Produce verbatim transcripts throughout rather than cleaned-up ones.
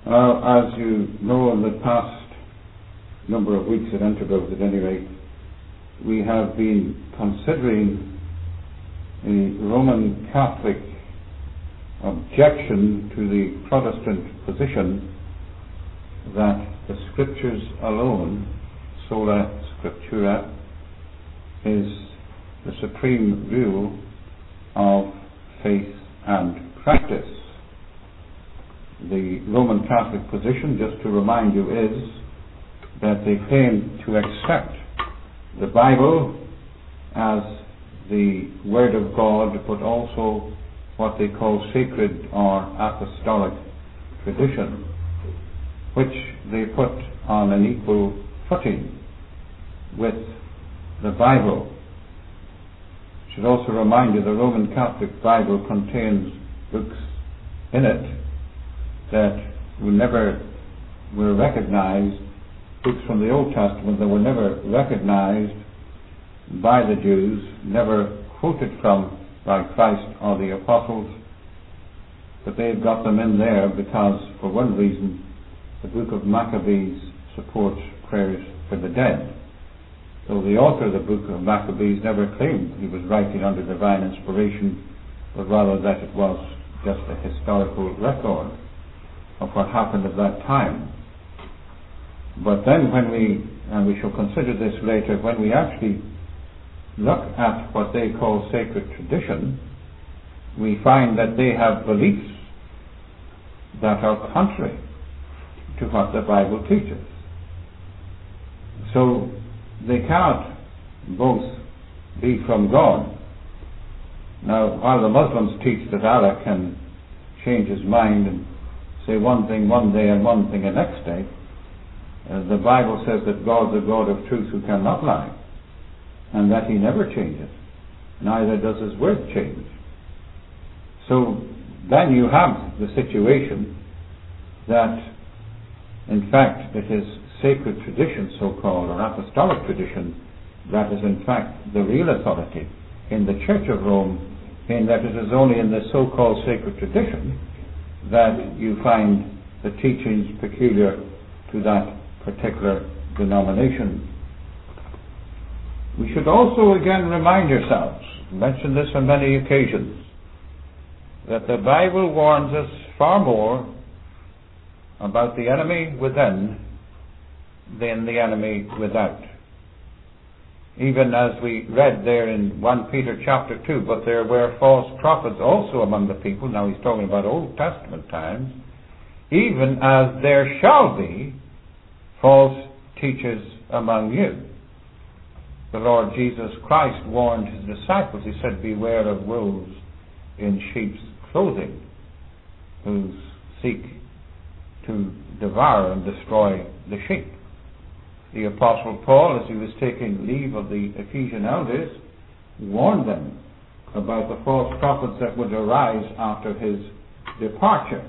Uh, as you know, in the past number of weeks at intervals at any rate, we have been considering the Roman Catholic objection to the Protestant position that the Scriptures alone, sola scriptura, is the supreme rule of faith and practice. The Roman Catholic position, just to remind you, is that they claim to accept the Bible as the Word of God, but also what they call sacred or apostolic tradition, which they put on an equal footing with the Bible. I should also remind you the Roman Catholic Bible contains books in it that were never were recognized, books from the Old Testament that were never recognized by the Jews, never quoted from by Christ or the apostles, but they've got them in there because, for one reason, the book of Maccabees supports prayers for the dead. So the author of the book of Maccabees never claimed he was writing under divine inspiration, but rather that it was just a historical record of what happened at that time. But then when we, and we shall consider this later, when we actually look at what they call sacred tradition, we find that they have beliefs that are contrary to what the Bible teaches. So they cannot both be from God. Now, while the Muslims teach that Allah can change his mind and say one thing one day and one thing the next day, uh, the Bible says that God is a God of truth who cannot lie, and that he never changes, neither does his word change. So then you have the situation that in fact it is sacred tradition, so-called, or apostolic tradition, that is in fact the real authority in the Church of Rome, in that it is only in the so-called sacred tradition that you find the teachings peculiar to that particular denomination. We should also again remind yourselves, mention this on many occasions, that the Bible warns us far more about the enemy within than the enemy without. Even as we read there in First Peter chapter two, but there were false prophets also among the people. Now he's talking about Old Testament times. Even as there shall be false teachers among you. The Lord Jesus Christ warned his disciples. He said, beware of wolves in sheep's clothing, who seek to devour and destroy the sheep. The Apostle Paul, as he was taking leave of the Ephesian elders, warned them about the false prophets that would arise after his departure.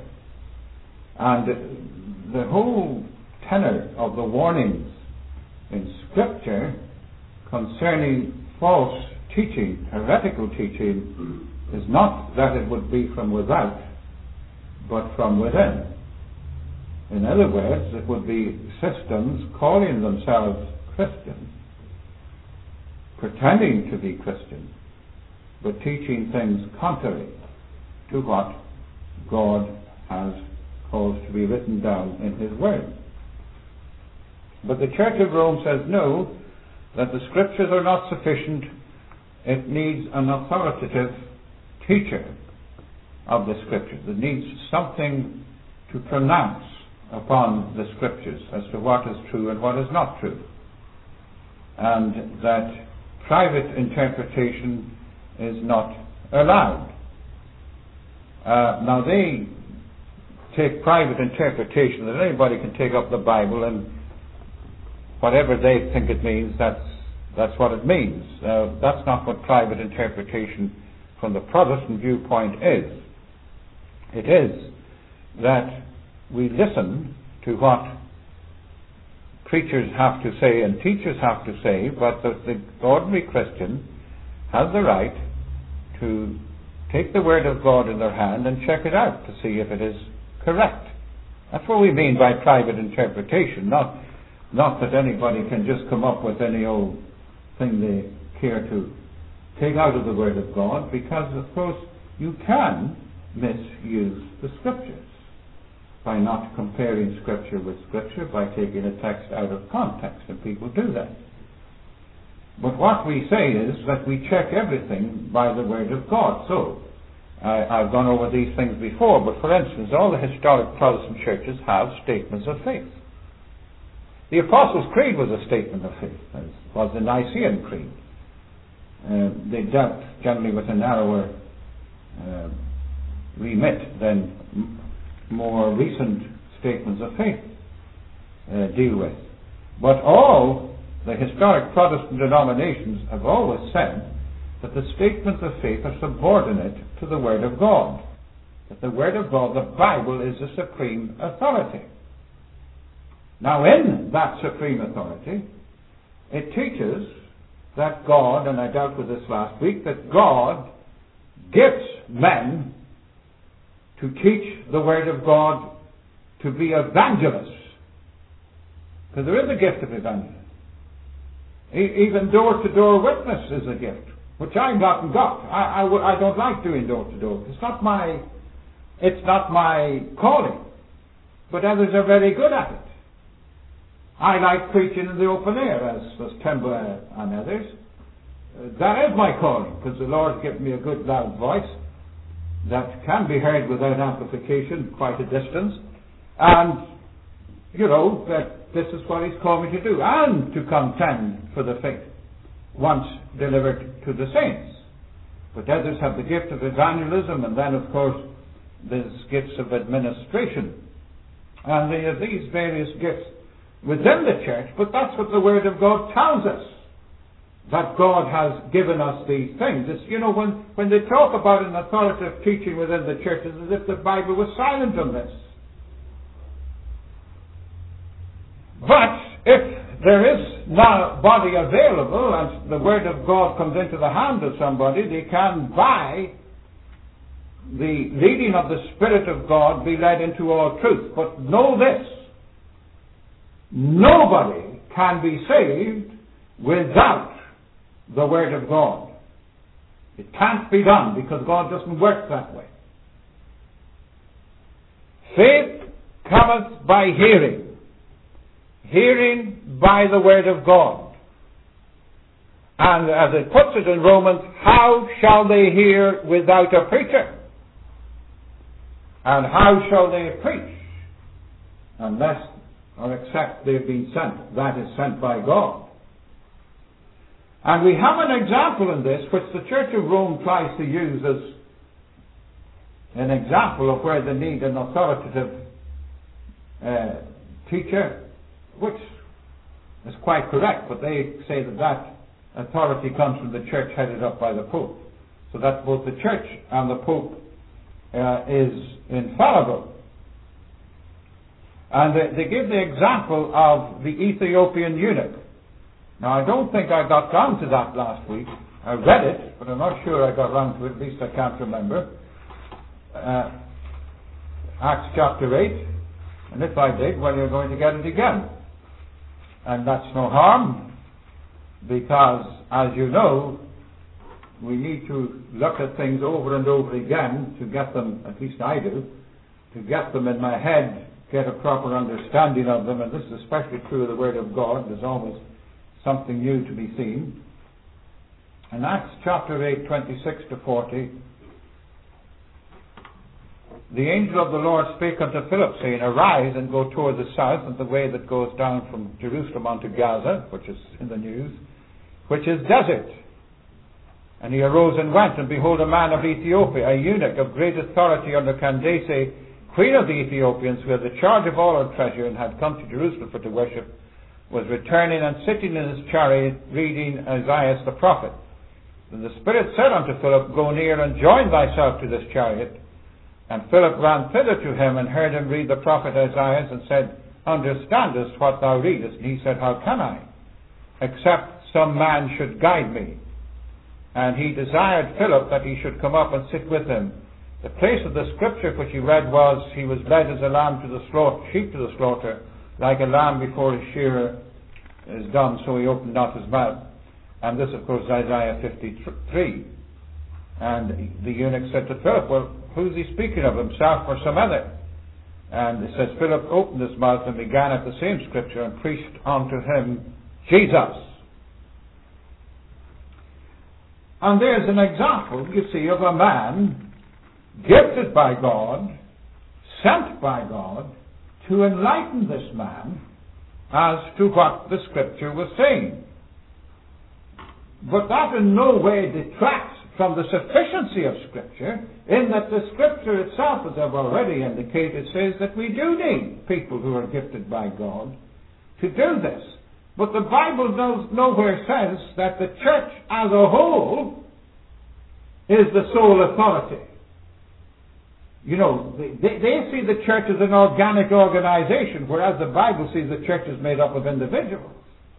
And the whole tenor of the warnings in Scripture concerning false teaching, heretical teaching, is not that it would be from without, but from within. In other words, it would be systems calling themselves Christian, pretending to be Christian, but teaching things contrary to what God has caused to be written down in his Word. But the Church of Rome says no, that the Scriptures are not sufficient. It needs an authoritative teacher of the Scriptures. It needs something to pronounce upon the Scriptures as to what is true and what is not true. And that private interpretation is not allowed. Uh, now they take private interpretation that anybody can take up the Bible and whatever they think it means, that's that's what it means. Uh, that's not what private interpretation from the Protestant viewpoint is. It is that we listen to what preachers have to say and teachers have to say, but the, the ordinary Christian has the right to take the Word of God in their hand and check it out to see if it is correct. That's what we mean by private interpretation, not, not that anybody can just come up with any old thing they care to take out of the Word of God, because, of course, you can misuse the Scriptures by not comparing Scripture with Scripture, by taking a text out of context, and people do that. But what we say is that we check everything by the Word of God. So, I, I've gone over these things before, but for instance, all the historic Protestant churches have statements of faith. The Apostles' Creed was a statement of faith, as was the Nicene Creed. Uh, they dealt generally with a narrower uh, remit than m- more recent statements of faith uh, deal with. But all the historic Protestant denominations have always said that the statements of faith are subordinate to the Word of God. That the Word of God, the Bible, is the supreme authority. Now, in that supreme authority, it teaches that God, and I dealt with this last week, that God gifts men to teach the Word of God, to be evangelists. Because there is a gift of evangelism. E- even door-to-door witness is a gift, which I've not got. I, I, w- I don't like doing door-to-door. It's not my, it's not my calling. But others are very good at it. I like preaching in the open air, as was Timber and others. Uh, that is my calling, because the Lord given me a good loud voice that can be heard without amplification quite a distance. And, you know, that this is what He's called me to do, and to contend for the faith once delivered to the saints. But others have the gift of evangelism, and then, of course, there's gifts of administration. And there are these various gifts within the church, but that's what the Word of God tells us, that God has given us these things. It's, you know, when, when they talk about an authoritative teaching within the church, it's as if the Bible was silent on this. But if there is now body available and the Word of God comes into the hand of somebody, they can, by the leading of the Spirit of God, be led into all truth. But know this: nobody can be saved without the Word of God. It can't be done, because God doesn't work that way. Faith cometh by hearing, hearing by the Word of God. And as it puts it in Romans, how shall they hear without a preacher? And how shall they preach unless or except they've been sent? That is, sent by God. And we have an example in this which the Church of Rome tries to use as an example of where they need an authoritative uh, teacher, which is quite correct, but they say that that authority comes from the church headed up by the Pope. So that both the church and the Pope uh, is infallible. And they, they give the example of the Ethiopian eunuch. Now, I don't think I got round to that last week. I read it, but I'm not sure I got round to it. At least I can't remember. Uh, Acts chapter eight. And if I did, well, you're going to get it again. And that's no harm, because, as you know, we need to look at things over and over again to get them, at least I do, to get them in my head, get a proper understanding of them. And this is especially true of the Word of God. There's always something new to be seen. In Acts chapter eight, twenty-six to forty, the angel of the Lord spake unto Philip, saying, Arise and go toward the south, and the way that goes down from Jerusalem unto Gaza, which is in the news, which is desert. And he arose and went, and behold, a man of Ethiopia, a eunuch of great authority under Candace, queen of the Ethiopians, who had the charge of all her treasure, and had come to Jerusalem for to worship, was returning and sitting in his chariot, reading Isaiah the prophet. Then the Spirit said unto Philip, Go near and join thyself to this chariot. And Philip ran thither to him, and heard him read the prophet Isaiah, and said, Understandest what thou readest? And he said, How can I, except some man should guide me? And he desired Philip that he should come up and sit with him. The place of the scripture which he read was, he was led as a lamb to the slaughter, sheep to the slaughter, like a lamb before his shearer is done, so he opened not his mouth. And this, of course, is Isaiah fifty-three. And the eunuch said to Philip, well, who's he speaking of, himself or some other? And it says, Philip opened his mouth and began at the same scripture and preached unto him Jesus. And there's an example, you see, of a man gifted by God, sent by God, to enlighten this man as to what the scripture was saying. But that in no way detracts from the sufficiency of scripture, in that the scripture itself, as I've already indicated, says that we do need people who are gifted by God to do this. But the Bible knows, nowhere says that the church as a whole is the sole authority. You know, they, they see the church as an organic organization, whereas the Bible sees the church as made up of individuals.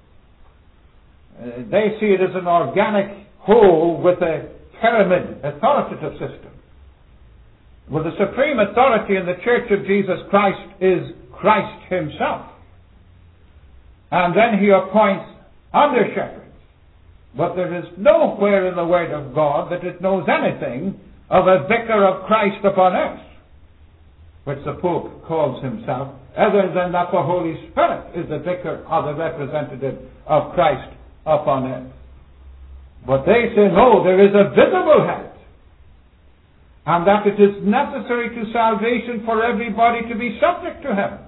Uh, they see it as an organic whole with a pyramid authoritative system. Well, the supreme authority in the Church of Jesus Christ is Christ himself. And then he appoints under shepherds. But there is nowhere in the Word of God that it knows anything of a vicar of Christ upon earth, which the Pope calls himself, other than that the Holy Spirit is the vicar or the representative of Christ upon earth. But they say, no, there is a visible head, and that it is necessary to salvation for everybody to be subject to him.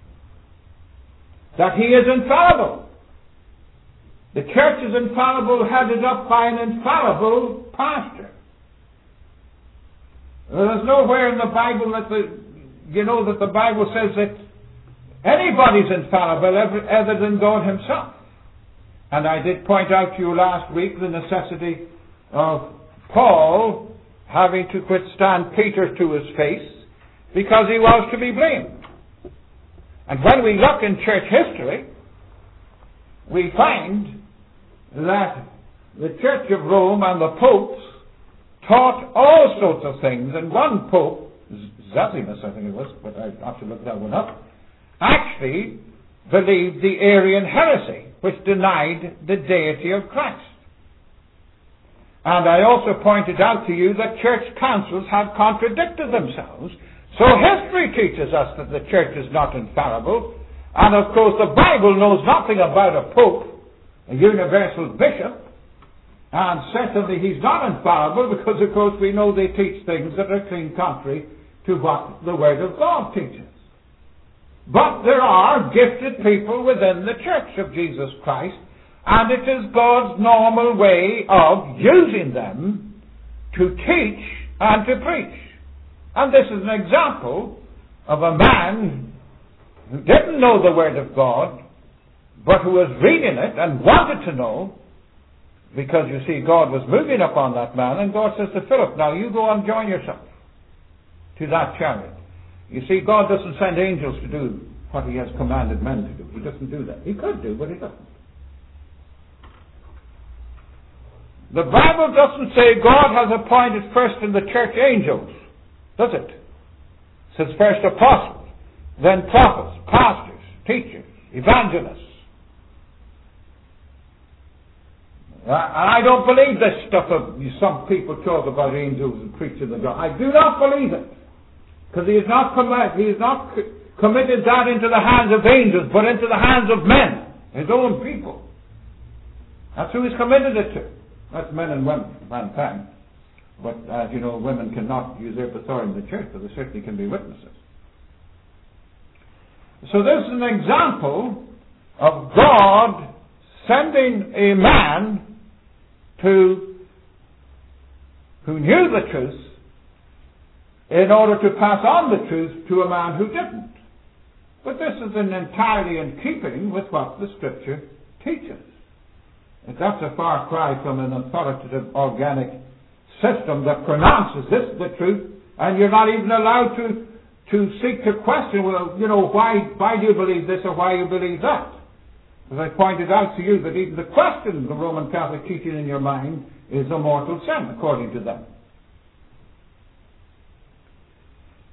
That he is infallible. The church is infallible, headed up by an infallible pastor. There's nowhere in the Bible that the, you know, that the Bible says that anybody's infallible other than God himself. And I did point out to you last week the necessity of Paul having to withstand Peter to his face because he was to be blamed. And when we look in church history, we find that the Church of Rome and the popes taught all sorts of things. And one pope, Zosimus I think it was, but I have to look that one up, actually believed the Arian heresy, which denied the deity of Christ. And I also pointed out to you that church councils have contradicted themselves. So history teaches us that the church is not infallible. And of course the Bible knows nothing about a pope, a universal bishop. And certainly he's not infallible because of course we know they teach things that are clean contrary to what the Word of God teaches. But there are gifted people within the Church of Jesus Christ, and it is God's normal way of using them to teach and to preach. And this is an example of a man who didn't know the Word of God, but who was reading it and wanted to know, because you see God was moving upon that man, and God says to Philip, now you go and join yourself to that chariot. You see, God doesn't send angels to do what he has commanded men to do. He doesn't do that. He could do, but he doesn't. The Bible doesn't say God has appointed first in the church angels, does it? It says first apostles, then prophets, pastors, teachers, evangelists. And I don't believe this stuff of some people talk about angels and preaching the God. I do not believe it. Because he has not, comm- he has not c- committed that into the hands of angels, but into the hands of men, his own people. That's who he's committed it to. That's men and women, mankind. But as you know, women cannot usurp authority in the church, but they certainly can be witnesses. So this is an example of God sending a man to who knew the truth in order to pass on the truth to a man who didn't. But this is in entirely in keeping with what the Scripture teaches. And that's a far cry from an authoritative organic system that pronounces this the truth, and you're not even allowed to to seek to question, well, you know, why why do you believe this or why you believe that? As I pointed out to you, that even the question the Roman Catholic teaching in your mind is a mortal sin, according to them.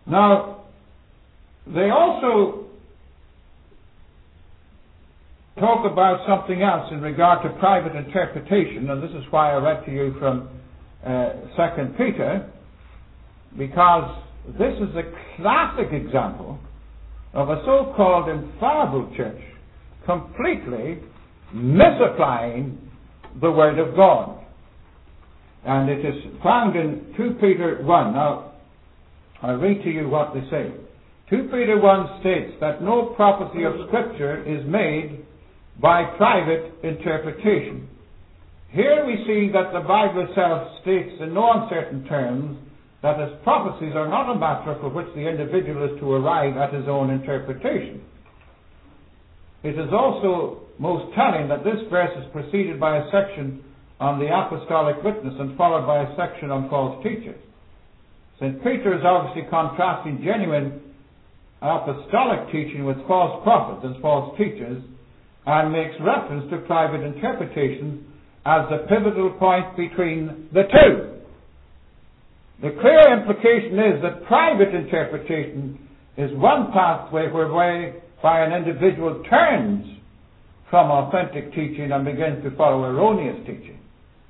Now, they also talk about something else in regard to private interpretation, and this is why I read to you from uh, Second Peter, because this is a classic example of a so-called infallible church completely misapplying the Word of God. And it is found in two Peter one. Now, I'll read to you what they say. two Peter one states that no prophecy of Scripture is made by private interpretation. Here we see that the Bible itself states in no uncertain terms that as prophecies are not a matter for which the individual is to arrive at his own interpretation. It is also most telling that this verse is preceded by a section on the apostolic witness and followed by a section on false teachers. Saint Peter is obviously contrasting genuine apostolic teaching with false prophets and false teachers, and makes reference to private interpretation as the pivotal point between the two. The clear implication is that private interpretation is one pathway whereby an individual turns from authentic teaching and begins to follow erroneous teaching.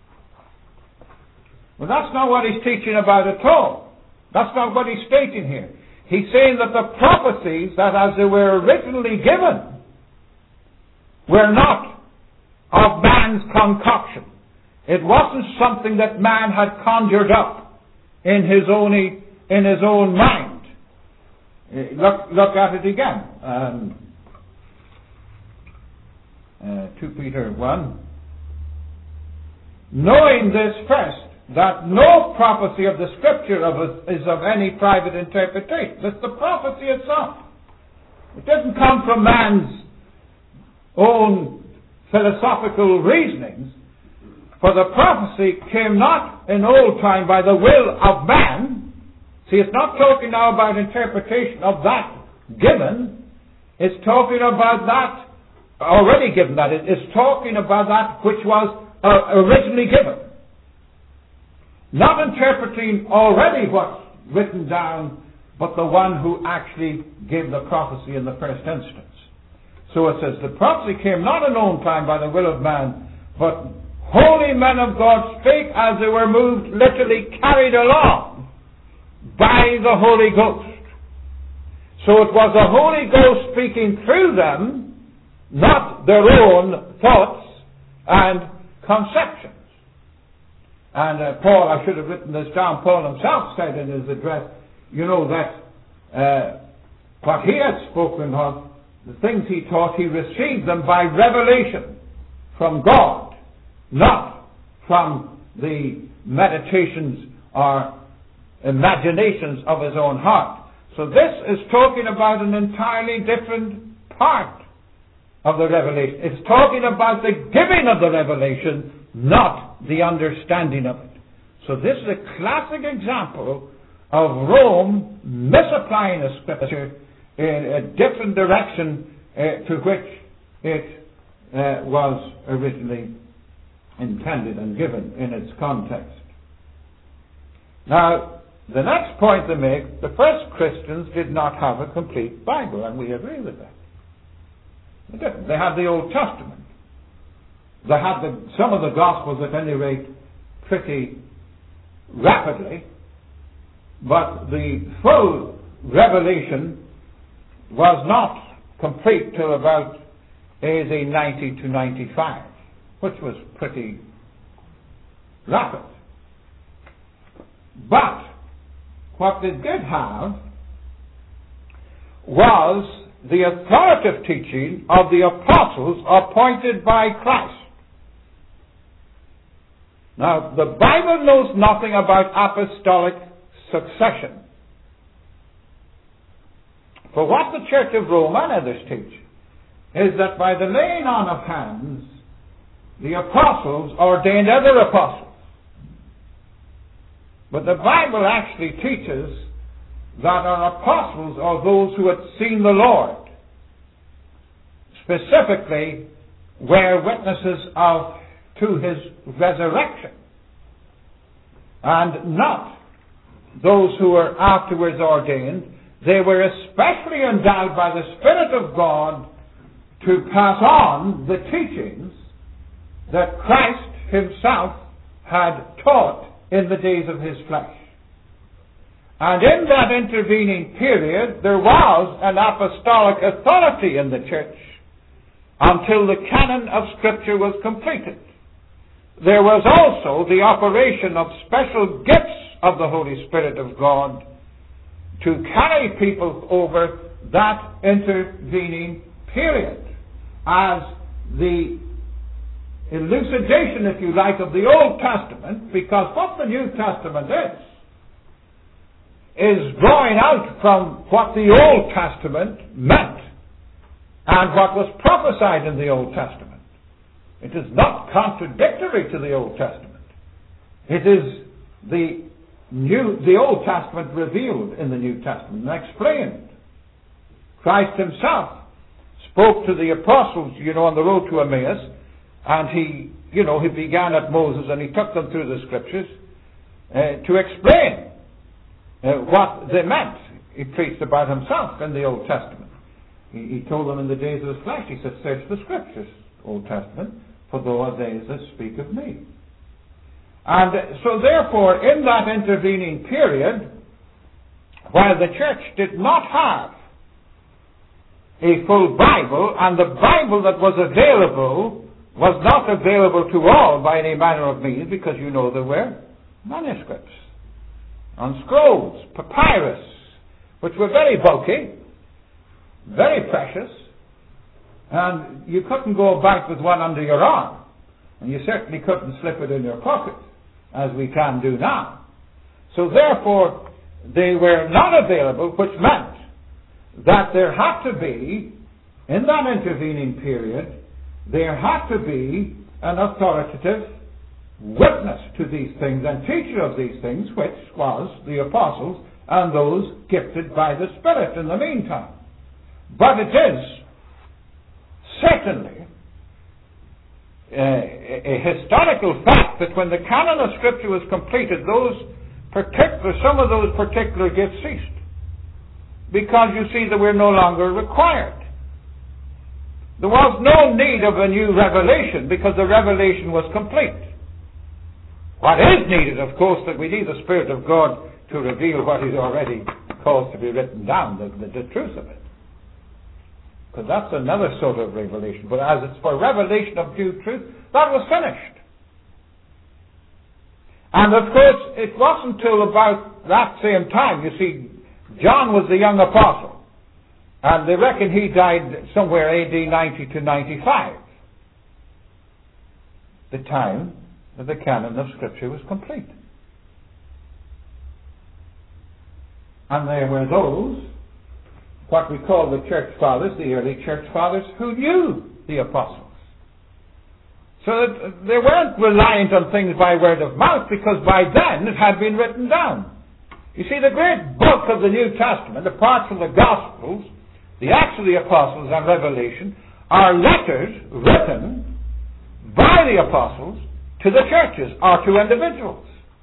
Well, that's not what he's teaching about at all. That's not what he's stating here. He's saying that the prophecies that as they were originally given were not of man's concoction. It wasn't something that man had conjured up in his own, in his own mind. Look, look at it again. Um, uh, two Peter one. Knowing this first, that no prophecy of the Scripture of it is of any private interpretation. It's the prophecy itself. It doesn't come from man's own philosophical reasonings, for the prophecy came not in old time by the will of man. See, it's not talking now about interpretation of that given. It's talking about that already given. That it is talking about that which was uh, originally given. Not interpreting already what's written down, but the one who actually gave the prophecy in the first instance. So it says, the prophecy came not in own time by the will of man, but holy men of God spake as they were moved, literally carried along by the Holy Ghost. So it was the Holy Ghost speaking through them, not their own thoughts and conceptions. And uh, Paul, I should have written this down, Paul himself said in his address, you know, that uh, what he had spoken of, the things he taught, he received them by revelation from God, not from the meditations or imaginations of his own heart. So this is talking about an entirely different part of the revelation. It's talking about the giving of the revelation, not the understanding of it. So this is a classic example of Rome misapplying a scripture in a different direction uh, to which it uh, was originally intended and given in its context. Now, the next point they make, the first Christians did not have a complete Bible, and we agree with that. They didn't. They had the Old Testament. They had the, some of the Gospels, at any rate, pretty rapidly, but the full revelation was not complete till about A D ninety to ninety-five, which was pretty rapid. But what they did have was the authoritative teaching of the apostles appointed by Christ. Now, the Bible knows nothing about apostolic succession. For what the Church of Rome and others teach is that by the laying on of hands, the apostles ordained other apostles. But the Bible actually teaches that our apostles are those who had seen the Lord, specifically were witnesses of to his resurrection, and not those who were afterwards ordained, they were especially endowed by the Spirit of God to pass on the teachings that Christ himself had taught in the days of his flesh. And in that intervening period, there was an apostolic authority in the church until the canon of Scripture was completed. There was also the operation of special gifts of the Holy Spirit of God to carry people over that intervening period as the elucidation, if you like, of the Old Testament, because what the New Testament is, is drawing out from what the Old Testament meant and what was prophesied in the Old Testament. It is not contradictory to the Old Testament. It is the New, the Old Testament revealed in the New Testament and explained. Christ himself spoke to the apostles, you know, on the road to Emmaus, and he, you know, he began at Moses and he took them through the Scriptures uh, to explain uh, what they meant. He preached about himself in the Old Testament. He, he told them in the days of his flesh, he said, search the Scriptures, Old Testament, for those are days that speak of me. And so therefore, in that intervening period, while the church did not have a full Bible, and the Bible that was available was not available to all by any manner of means, because you know there were manuscripts on scrolls, papyrus, which were very bulky, very precious, and you couldn't go about with one under your arm, and you certainly couldn't slip it in your pocket, as we can do now. So therefore, they were not available, which meant that there had to be, in that intervening period, there had to be an authoritative witness to these things and teacher of these things, which was the apostles and those gifted by the Spirit in the meantime. But it is certainly uh, a historical fact that when the canon of Scripture was completed, those particular, some of those particular gifts ceased. Because you see, they were no longer required. There was no need of a new revelation because the revelation was complete. What is needed, of course, that we need the Spirit of God to reveal what He's already caused to be written down, the, the, the truth of it. Because that's another sort of revelation. But as it's for revelation of due truth, that was finished. And of course, it wasn't till about that same time, you see, John was the young apostle. And they reckon he died somewhere A D ninety to ninety-five. The time that the canon of Scripture was complete. And there were those, what we call the church fathers, the early church fathers, who knew the apostles. So that they weren't reliant on things by word of mouth, because by then it had been written down. You see, the great bulk of the New Testament, apart from the Gospels, the Acts of the Apostles and Revelation, are letters written by the apostles to the churches or to individuals.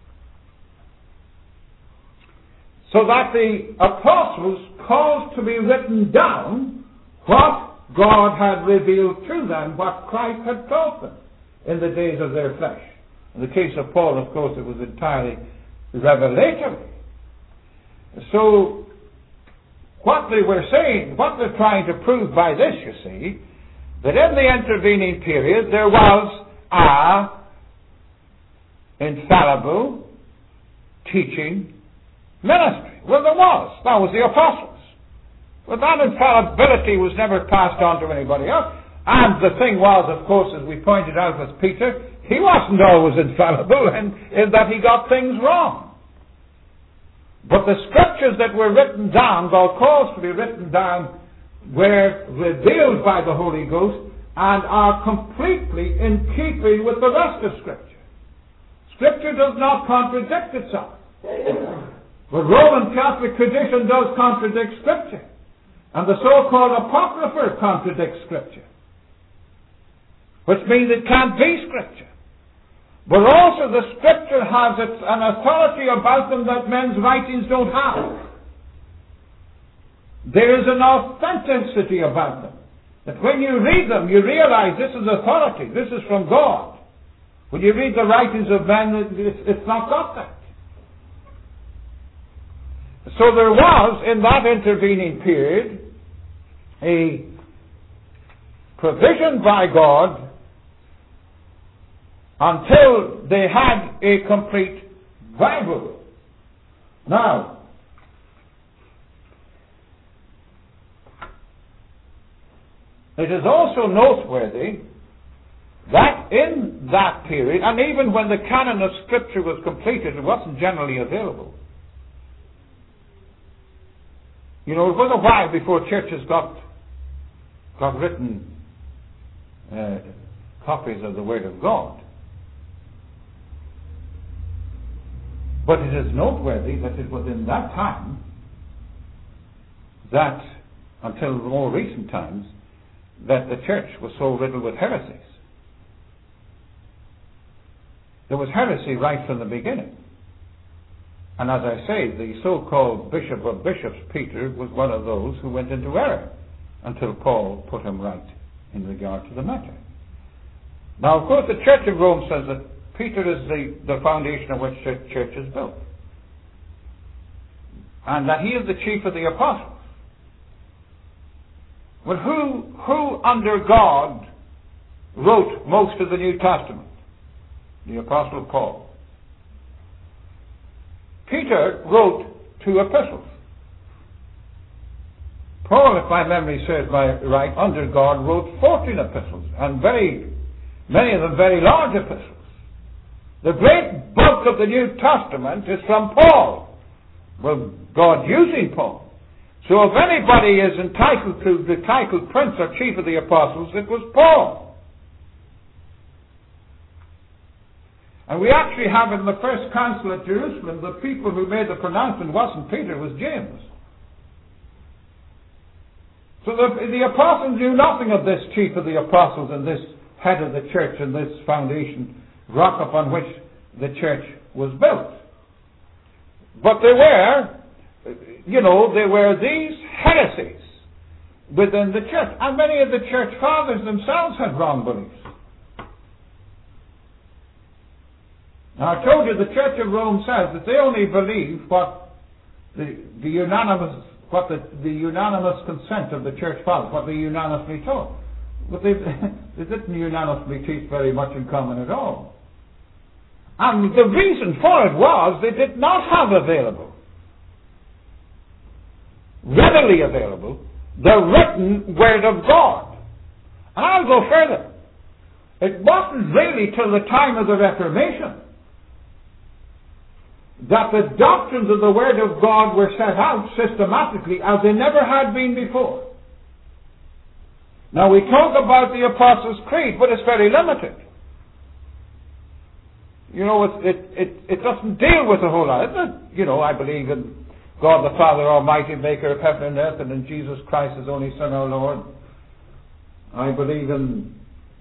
So that the apostles caused to be written down what God had revealed to them, what Christ had taught them in the days of their flesh. In the case of Paul, of course, it was entirely revelatory. So, what they were saying, what they're trying to prove by this, you see, that in the intervening period there was a infallible teaching ministry. Well, there was. That was the apostles. But that infallibility was never passed on to anybody else. And the thing was, of course, as we pointed out with Peter, he wasn't always infallible in, in that he got things wrong. But the Scriptures that were written down, or caused to be written down, were revealed by the Holy Ghost and are completely in keeping with the rest of Scripture. Scripture does not contradict itself. But Roman Catholic tradition does contradict Scripture. And the so-called Apocrypha contradicts Scripture. Which means it can't be Scripture. But also the Scripture has its, an authority about them that men's writings don't have. There is an authenticity about them. That when you read them, you realize this is authority. This is from God. When you read the writings of men, it's, it's not got that. So there was, in that intervening period, a provision by God until they had a complete Bible. Now, it is also noteworthy that in that period, and even when the canon of Scripture was completed, it wasn't generally available. You know, it was a while before churches got got written uh, copies of the Word of God. But it is noteworthy that it was in that time that, until more recent times, that the church was so riddled with heresies. There was heresy right from the beginning. And as I say, the so-called Bishop of Bishops, Peter, was one of those who went into error until Paul put him right in regard to the matter. Now, of course, the Church of Rome says that Peter is the, the foundation on which the church is built. And that he is the chief of the apostles. Well, who, who under God wrote most of the New Testament? The Apostle Paul. Peter wrote two epistles. Paul, if my memory serves me right, under God wrote fourteen epistles, and very many of them very large epistles. The great bulk of the New Testament is from Paul. Well, God using Paul. So if anybody is entitled to the title Prince or Chief of the Apostles, it was Paul. And we actually have in the first council at Jerusalem, the people who made the pronouncement wasn't Peter, it was James. So the, the apostles knew nothing of this chief of the apostles and this head of the church and this foundation, rock upon which the church was built. But there were, you know, there were these heresies within the church. And many of the church fathers themselves had wrong beliefs. Now I told you the Church of Rome says that they only believe what the, the unanimous what the, the unanimous consent of the church fathers, what they unanimously taught. But they, they didn't unanimously teach very much in common at all. And the reason for it was they did not have available, readily available, the written Word of God. And I'll go further. It wasn't really till the time of the Reformation that the doctrines of the Word of God were set out systematically as they never had been before. Now we talk about the Apostles' Creed, but it's very limited. You know, it, it, it, it doesn't deal with a whole lot. It, you know, I believe in God the Father Almighty, maker of heaven and earth, and in Jesus Christ, His only Son, our Lord. I believe in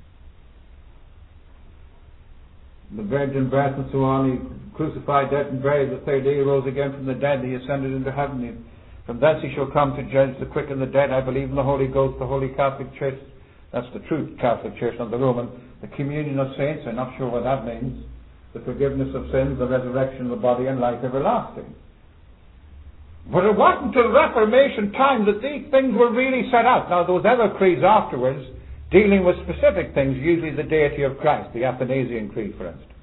the virgin birth and so on. He crucified, dead and buried, the third day he rose again from the dead, he ascended into heaven. He, from thence he shall come to judge the quick and the dead. I believe in the Holy Ghost, the Holy Catholic Church. That's the true Catholic Church, not the Roman. The communion of saints, I'm not sure what that means. The forgiveness of sins, the resurrection of the body, and life everlasting. But it wasn't until Reformation time that these things were really set out. Now there was other creeds afterwards dealing with specific things, usually the deity of Christ, the Athanasian Creed, for instance.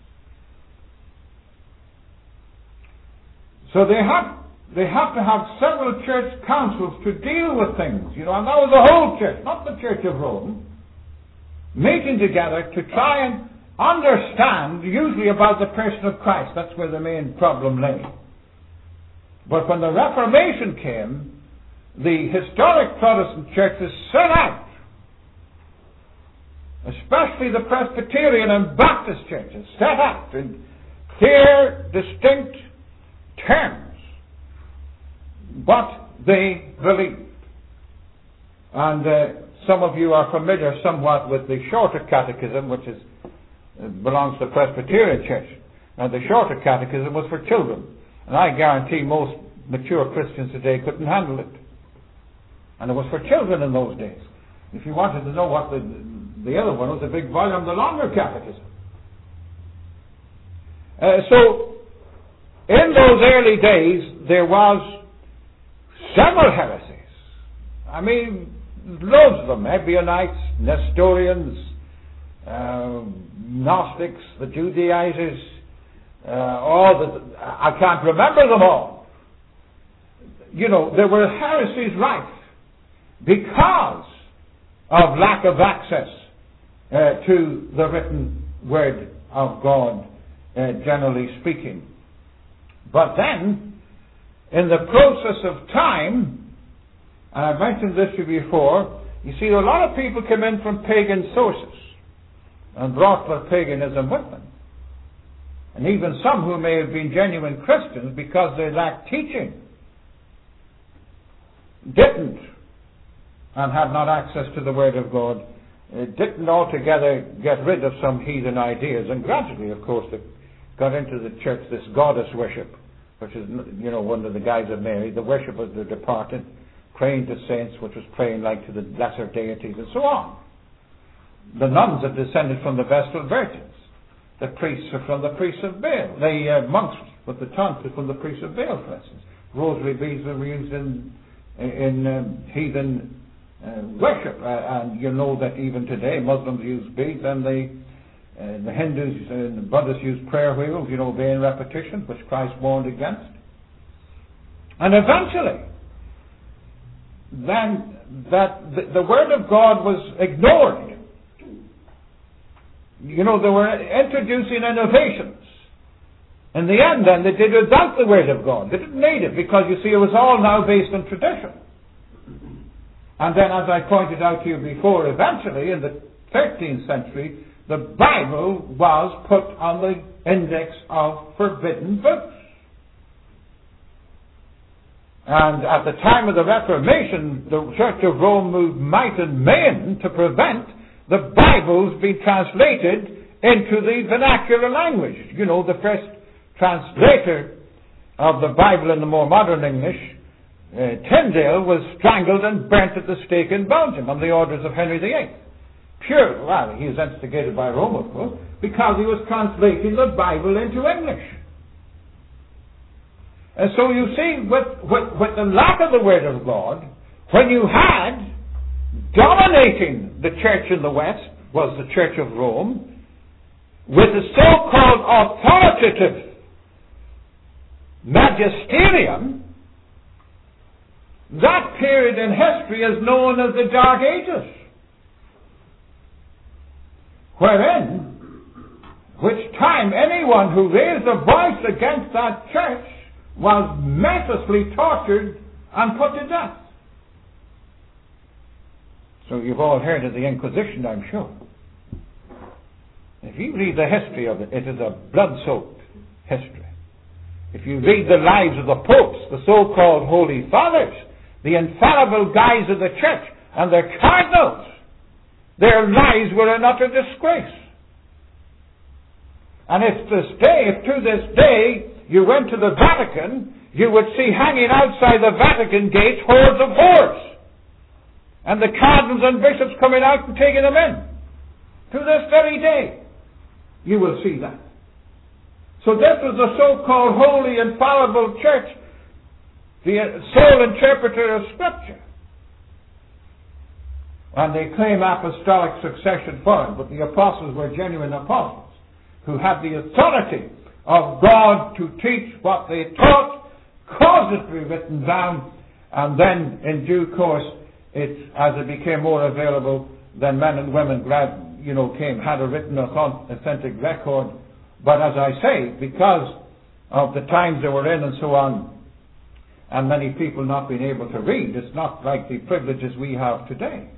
So they have they have to have several church councils to deal with things, you know, and that was the whole church, not the Church of Rome, meeting together to try and understand, usually about the person of Christ. That's where the main problem lay. But when the Reformation came, the historic Protestant churches set out, especially the Presbyterian and Baptist churches, set out in clear, distinct terms what they believed. And uh, some of you are familiar somewhat with the shorter catechism, which is It belongs to the Presbyterian Church. Now, the shorter catechism was for children. And I guarantee most mature Christians today couldn't handle it. And it was for children in those days. If you wanted to know what the, the other one was, a big volume, the longer catechism. Uh, so, in those early days, there was several heresies. I mean, loads of them. Ebionites, Nestorians, uh, Gnostics, the Judaizers, uh, all the, I can't remember them all. You know, there were heresies rife because of lack of access uh, to the written word of God, uh, generally speaking. But then, in the process of time, and I've mentioned this to you before, you see, a lot of people come in from pagan sources and brought their paganism with them. And even some who may have been genuine Christians because they lacked teaching didn't, and had not access to the Word of God, uh, didn't altogether get rid of some heathen ideas. And gradually, of course, they got into the church this goddess worship, which is, you know, under the guise of Mary, the worship of the departed, praying to saints, which was praying like to the lesser deities, and so on. The nuns are descended from the Vestal Virgins. The priests are from the priests of Baal. The uh, monks with the tonsils are from the priests of Baal, for instance. Rosary beads were used in in um, heathen uh, worship, uh, and you know that even today Muslims use beads, and the uh, the Hindus and the Buddhists use prayer wheels, you know, vain repetition, which Christ warned against. And eventually, then that the, the Word of God was ignored. You know, they were introducing innovations. In the end, then, they did without the Word of God. They didn't need it, because, you see, it was all now based on tradition. And then, as I pointed out to you before, eventually, in the thirteenth century, the Bible was put on the index of forbidden books. And at the time of the Reformation, the Church of Rome moved might and main to prevent the Bibles being translated into the vernacular language. You know, the first translator of the Bible in the more modern English, uh, Tyndale, was strangled and burnt at the stake in Belgium on the orders of Henry the Eighth. Pure, well, he was instigated by Rome, of course, because he was translating the Bible into English. And so you see, with, with, with the lack of the Word of God, when you had dominating the church in the West was the Church of Rome, with the so-called authoritative magisterium, that period in history is known as the Dark Ages, wherein, which time anyone who raised a voice against that church was mercilessly tortured and put to death. So you've all heard of the Inquisition, I'm sure. If you read the history of it, it is a blood-soaked history. If you read the lives of the popes, the so-called Holy Fathers, the infallible guides of the church, and their cardinals, their lives were an utter disgrace. And if this day, if to this day you went to the Vatican, you would see hanging outside the Vatican gates hordes of whores, and the cardinals and bishops coming out and taking them in. To this very day, you will see that. So this was the so-called holy, infallible church, the sole interpreter of Scripture. And they claim apostolic succession for it, but the apostles were genuine apostles who had the authority of God to teach what they taught, cause it to be written down, and then in due course, it, as it became more available, then men and women grad, you know, came, had a written authentic record. But as I say, because of the times they were in and so on, and many people not being able to read, it's not like the privileges we have today.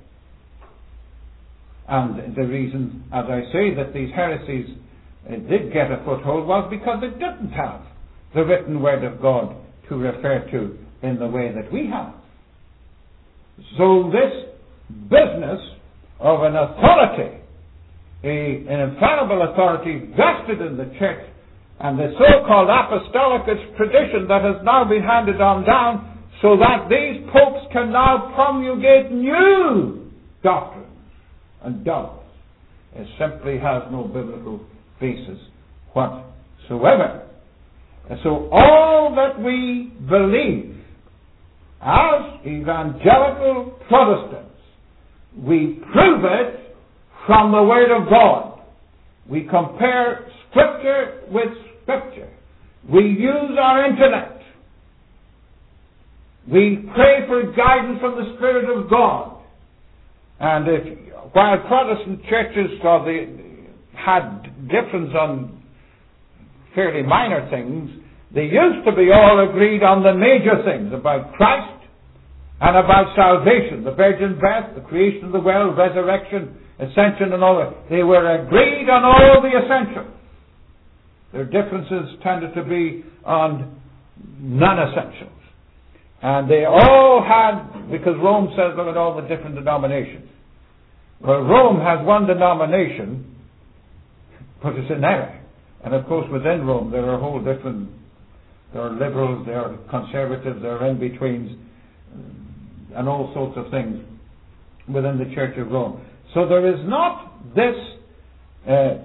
And the reason, as I say, that these heresies uh, did get a foothold was because they didn't have the written Word of God to refer to in the way that we have. So this business of an authority a, an infallible authority vested in the church, and the so-called apostolic tradition that has now been handed on down, so that these popes can now promulgate new doctrines and dogmas. It simply has no biblical basis whatsoever. And so all that we believe as evangelical Protestants, we prove it from the Word of God. We compare Scripture with Scripture. We use our intellect. We pray for guidance from the Spirit of God. And if, while Protestant churches or they had difference on fairly minor things, they used to be all agreed on the major things about Christ and about salvation, the virgin birth, the creation of the world, resurrection, ascension, and all that. They were agreed on all the essentials. Their differences tended to be on non-essentials. And they all had, because Rome says, look at all the different denominations. Well, Rome has one denomination, but it's in error. And of course, within Rome, there are a whole different, there are liberals, there are conservatives, there are in-betweens, and all sorts of things within the Church of Rome. So there is not this uh,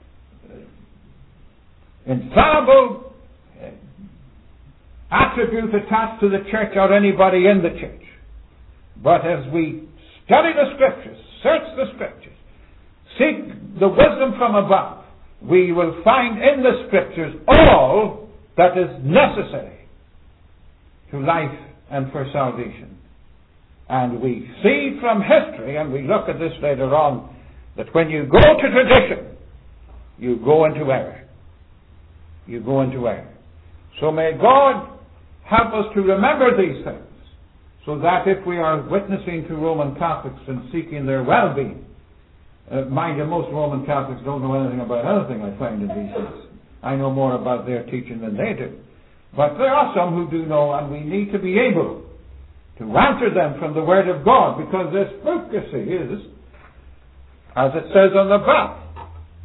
infallible uh, attribute attached to the church or anybody in the church. But as we study the Scriptures, search the Scriptures, seek the wisdom from above, we will find in the Scriptures all that is necessary to life and for salvation. And we see from history, and we look at this later on, that when you go to tradition, you go into error. You go into error. So may God help us to remember these things, so that if we are witnessing to Roman Catholics and seeking their well-being, uh, mind you, most Roman Catholics don't know anything about anything, I find, in these days. I know more about their teaching than they do. But there are some who do know, and we need to be able to answer them from the Word of God, because this book, you see, is, as it says on the back,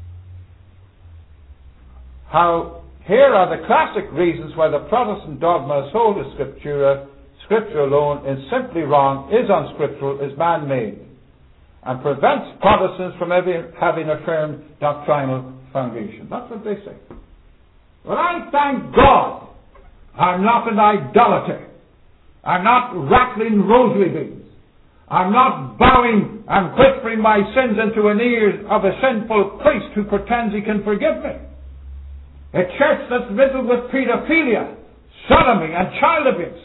how here are the classic reasons why the Protestant dogma sola scriptura, Scripture alone, is simply wrong, is unscriptural, is man-made, and prevents Protestants from having a firm doctrinal foundation. That's what they say. Well, I thank God I'm not an idolater. I'm not rattling rosary beads. I'm not bowing and whispering my sins into an ear of a sinful priest who pretends he can forgive me. A church that's riddled with pedophilia, sodomy, and child abuse.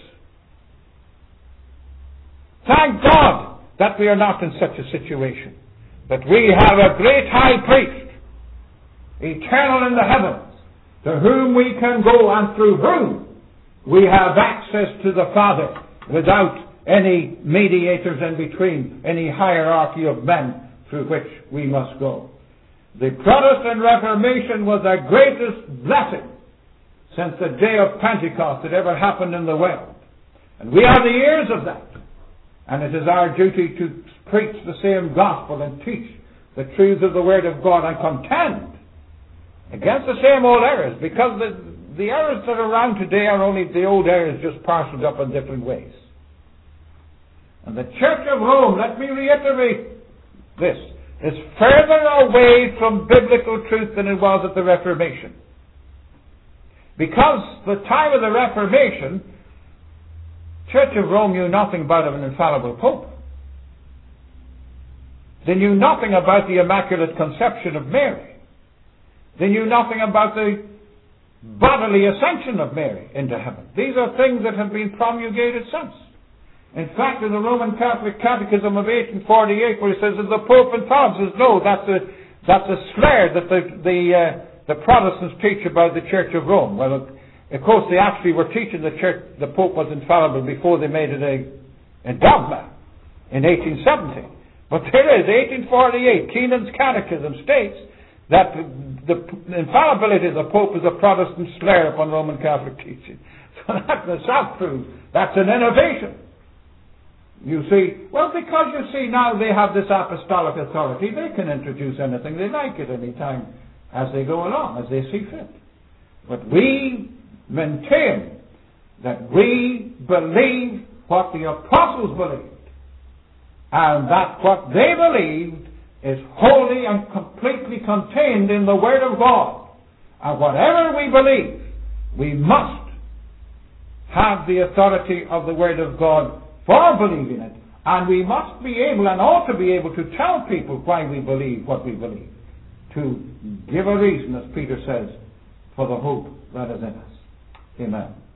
Thank God that we are not in such a situation. That we have a great high priest, eternal in the heavens, to whom we can go and through whom we have access to the Father without any mediators in between, any hierarchy of men through which we must go. The Protestant Reformation was the greatest blessing since the day of Pentecost that ever happened in the world. And we are the heirs of that. And it is our duty to preach the same gospel and teach the truths of the Word of God and contend against the same old errors, because the, the errors that are around today are only the old errors just parceled up in different ways. And the Church of Rome, let me reiterate this, is further away from biblical truth than it was at the Reformation. Because the time of the Reformation, Church of Rome knew nothing about an infallible Pope. They knew nothing about the Immaculate Conception of Mary. They knew nothing about the bodily ascension of Mary into heaven. These are things that have been promulgated since. In fact, in the Roman Catholic Catechism of eighteen forty-eight, where it says that the Pope infallible, says no, that's a that's a slur that the the uh, the Protestants teach about the Church of Rome. Well, of course, they actually were teaching the Church the Pope was infallible before they made it a, a dogma in eighteen seventy. But there is eighteen forty-eight. Keenan's Catechism states that the, the infallibility of the Pope is a Protestant slur upon Roman Catholic teaching. So that in itself proves that's an innovation. You see, well, because you see now they have this apostolic authority, they can introduce anything they like at any time as they go along, as they see fit. But we maintain that we believe what the apostles believed, and that what they believed is wholly and completely contained in the Word of God. And whatever we believe, we must have the authority of the Word of God for believing it. And we must be able and ought to be able to tell people why we believe what we believe. To give a reason, as Peter says, for the hope that is in us. Amen.